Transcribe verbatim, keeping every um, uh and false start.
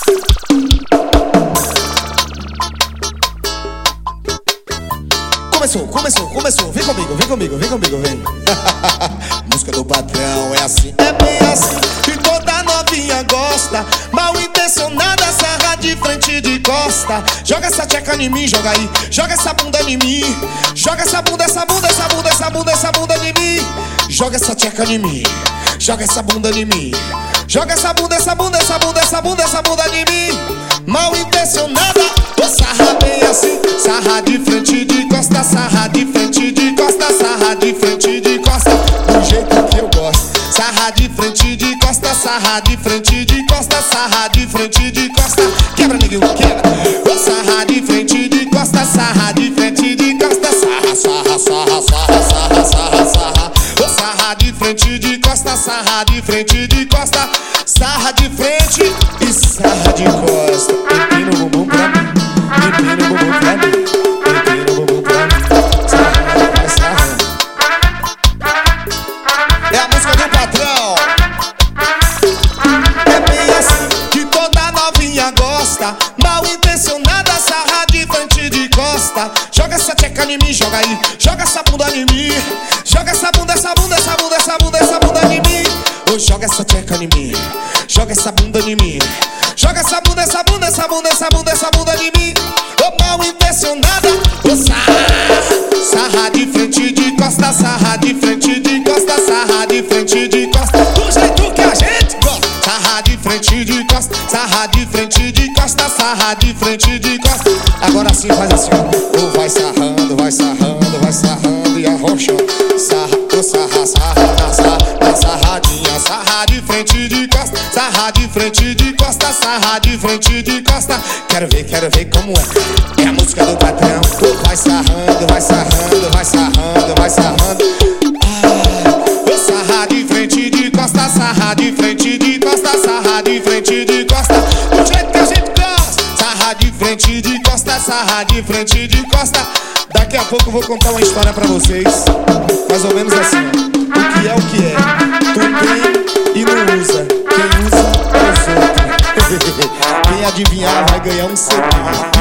Começou, começou, começou. Vem comigo, vem comigo, vem comigo, vem. Música do patrão é assim, é bem assim. Que toda novinha gosta. Mal intencionada, sarra de frente e de costa. Joga essa tcheca em mim, joga aí. Joga essa bunda em mim. Joga essa bunda, essa bunda, essa bunda, essa bunda, essa bunda em mim. Joga essa tcheca em mim. Joga essa bunda em mim. Joga essa bunda, essa bunda, essa bunda, essa bunda, essa bunda em mim. Mal intencionada, ô sarra bem assim. Sarra de frente e de costa, sarra de frente e de costa, sarra de frente e de costa, do jeito que eu gosto. Sarra de frente e de costa, sarra de frente e de costa, sarra de frente e de costa. Quebra, neguinho, quebra. Ô sarra de frente e de costa, sarra de frente e de costa, sarra, sarra, sarra, sarra, sarra, sarra, sarra. Ô sarra de frente e de costa, sarra de frente e de costa, sarra de frente e sarra de costa. Empina o bumbum pra mim, empina o bumbum pra mim, empina o bumbum pra mim. Sarra, vai sarrando. É a música do patrão. É bem assim que toda novinha gosta. Mal intencionada, sarra de frente e de costa. Joga essa tcheca em mim, joga aí. Joga essa bunda em mim. Joga essa bunda, essa bunda, essa bunda, essa bunda, essa bunda em mim. Oh, joga essa tcheca em mim. Joga essa bunda em mim. Joga essa bunda, essa bunda, essa bunda, essa bunda, essa bunda em mim. Oh, mal intencionada, oh, sarra. Sarra de frente e de costa, sarra de frente e de costa, sarra de frente e de costa, do jeito que a gente gosta. Sarra de frente e de costa, sarra de frente e de costa, sarra de frente e de costa. Agora sim faz assim, ó. Oh, vai sarrando, vai sarrando, vai sarrando e arrochando. Sarra, oh, sarra, sarra, na sarra, na sarradinha. Sarra de frente e de costa, sarra de frente e de costa, sarra de frente e de costa. Quero ver, quero ver como é. É a música do patrão. Oh, vai sarrando, vai sarrando, vai sarrando, vai sarrando. Ah, oh, sarra de frente e de costa, sarra de frente e de costa, sarra de frente e de costa, do jeito que a gente gosta. Sarra de frente e de costa, sarra de frente e de costa. Daqui a pouco eu vou contar uma história pra vocês, mais ou menos assim, ó. O que é o que é? Tu tem e não usa. Quem usa é os outros. Quem adivinhar vai ganhar um C D.